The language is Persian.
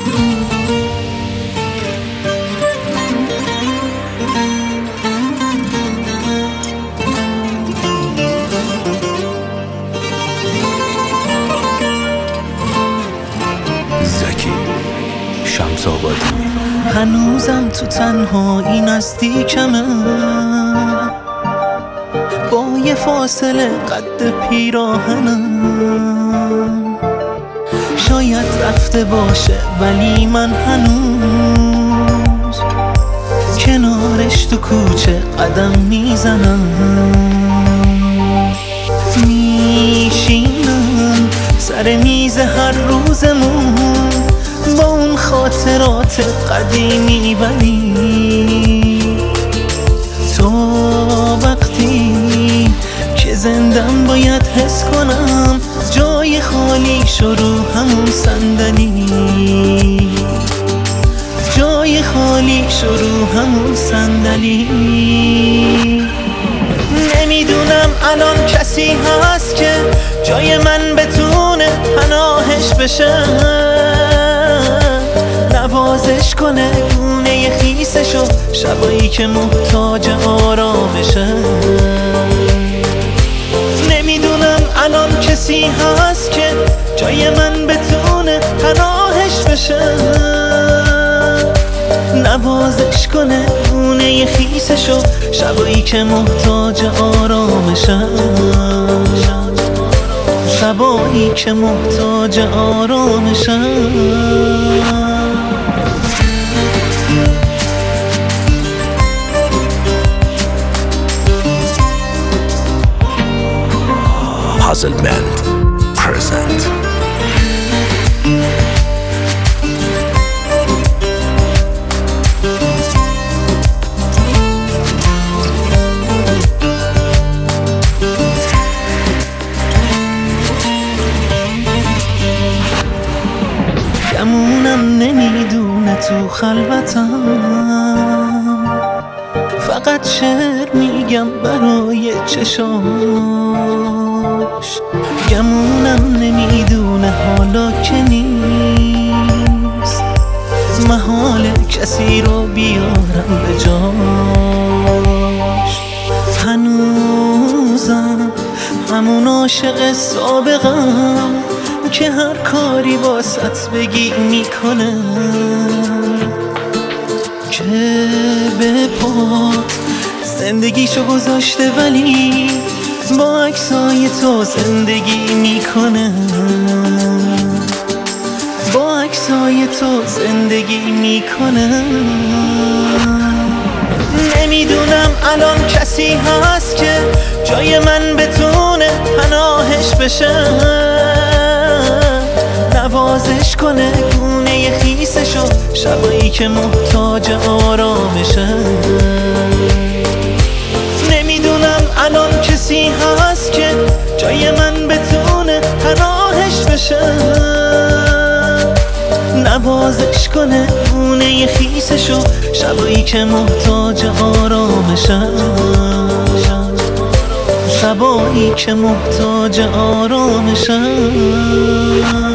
هنوزم تو تنهایی نزدیکمه، با یه فاصله قد پیراهنم. شاید رفته باشه ولی من هنوز کنارش تو کوچه قدم میزنم. میشینم سر میز هر روزمون با اون خاطرات قدیمی، ولی تو وقتی که زندم باید حس کنم جای خالی رو همون صندلی، جای خالی رو همون صندلی. نمیدونم الان کسی هست که جای من بتونه پناهش بشه، نوازش کنه گونه خیسشو شبایی که محتاج آرامشه. نمیدونم الان کسی هست که جای من بتونه پناهش بشه، نوازش کنه گونه خیسشو شبایی که محتاج آرامشه، شبایی که محتاج آرامشه. Puzzle Band present. گمونم نمیدونه تو خلوتم، فقط شعر میگم برای چشاش. گمونم نمیدونه حالا که نیست محال کسی رو بیارم به جاش. هنوزم همون عاشق سابقم که هر کاری واسط بگی میکنه، که به پات زندگیشو گذاشته ولی با عکسای تو زندگی میکنه، با عکسای تو زندگی میکنه. نمیدونم الان کسی هست که جای من بتونه پناهش بشه، نوازش کنه گونه خیسشو شبایی که محتاج آرامشه. نمیدونم الان کسی هست که جای من بتونه پناهش بشه، نوازش کنه گونه خیسشو شبایی که محتاج آرامشه، شبایی که محتاج آرامشه.